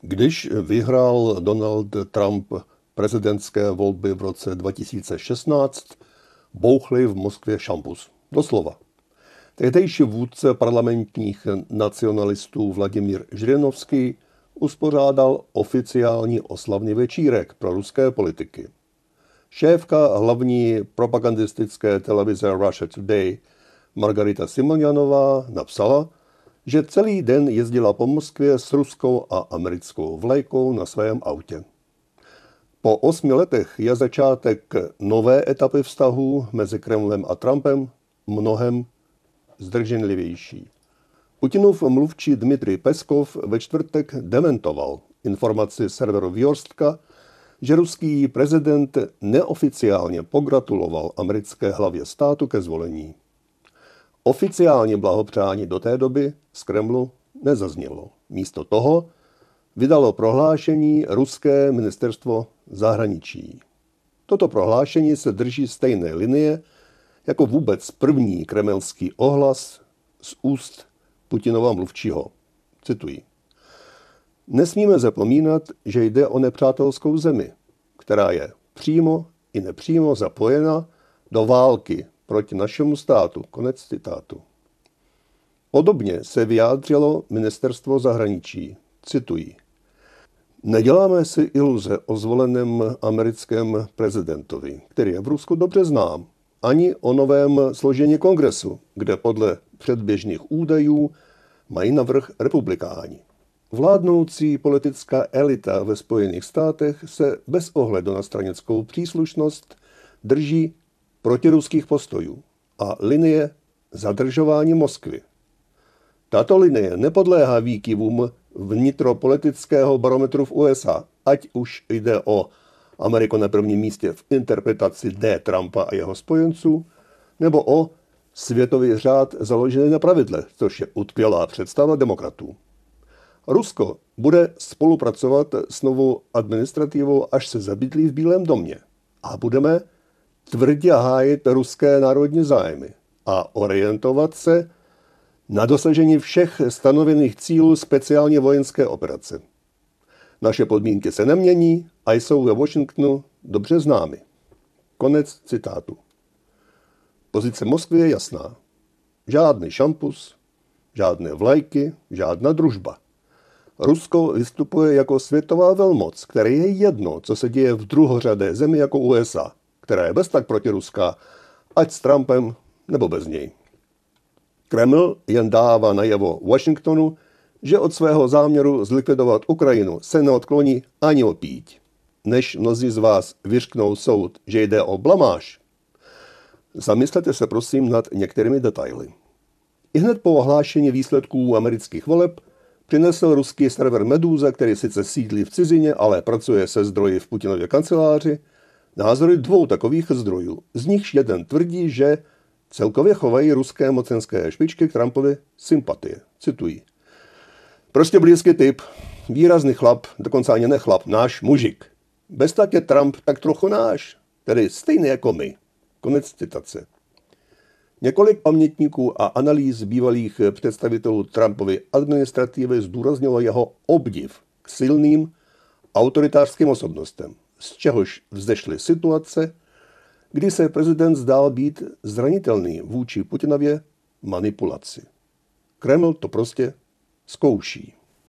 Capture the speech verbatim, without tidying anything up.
Když vyhrál Donald Trump prezidentské volby v roce dva tisíce šestnáct, bouchli v Moskvě šampus. Doslova. Tehdejší vůdce parlamentních nacionalistů Vladimír Žirinovský uspořádal oficiální oslavný večírek pro ruské politiky. Šéfka hlavní propagandistické televize Russia Today Margarita Simonjanová napsala, že celý den jezdila po Moskvě s ruskou a americkou vlajkou na svém autě. Po osmi letech je začátek nové etapy vztahů mezi Kremlem a Trumpem mnohem zdrženlivější. Putinův mluvčí Dmitrij Peskov ve čtvrtek dementoval informaci serveru Vjorstka, že ruský prezident neoficiálně pogratuloval americké hlavě státu ke zvolení. Oficiálně blahopřání do té doby z Kremlu nezaznělo. Místo toho vydalo prohlášení ruské ministerstvo zahraničí. Toto prohlášení se drží stejné linie jako vůbec první kremelský ohlas z úst Putinova mluvčího. Cituji. Nesmíme zapomínat, že jde o nepřátelskou zemi, která je přímo i nepřímo zapojena do války proti našemu státu. Konec citátu. Podobně se vyjádřilo ministerstvo zahraničí. Cituji. Neděláme si iluze o zvoleném americkém prezidentovi, který je v Rusku dobře znám, ani o novém složení kongresu, kde podle předběžných údajů mají navrch republikáni. Vládnoucí politická elita ve Spojených státech se bez ohledu na stranickou příslušnost drží protiruských postojů a linie zadržování Moskvy. Tato linie nepodléhá výkyvům vnitropolitického barometru v U S A, ať už jde o Ameriku na prvním místě v interpretaci D. Trumpa a jeho spojenců, nebo o světový řád založený na pravidle, což je utkvělá představa demokratů. Rusko bude spolupracovat s novou administrativou, až se zabydlí v Bílém domě. A budeme tvrdě hájit ruské národní zájmy a orientovat se na dosažení všech stanovených cílů speciálně vojenské operace. Naše podmínky se nemění a jsou ve Washingtonu dobře známy. Konec citátu. Pozice Moskvy je jasná. Žádný šampus, žádné vlajky, žádná družba. Rusko vystupuje jako světová velmoc, které je jedno, co se děje v druhořadé zemi jako U S A, která je bez tak protiruská, ať s Trumpem nebo bez něj. Kreml jen dává najevo Washingtonu, že od svého záměru zlikvidovat Ukrajinu se neodkloní ani o píď. Než mnozí z vás vyřknou soud, že jde o blamáž, zamyslete se prosím nad některými detaily. Ihned po ohlášení výsledků amerických voleb přinesl ruský server Meduza, který sice sídlí v cizině, ale pracuje se zdroji v Putinově kanceláři, názory dvou takových zdrojů. Z nichž jeden tvrdí, že celkově chovají ruské mocenské špičky k Trumpovi sympatie. Cituji. Prostě blízký typ, výrazný chlap, dokonce ani nechlap, náš mužik. Bez tak je Trump tak trochu náš, tedy stejný jako my. Konec citace. Několik pamětníků a analýz bývalých představitelů Trumpovy administrativy zdůraznilo jeho obdiv k silným autoritářským osobnostem, z čehož vzešly situace, kdy se prezident zdál být zranitelný vůči Putinově manipulaci. Kreml to prostě zkouší.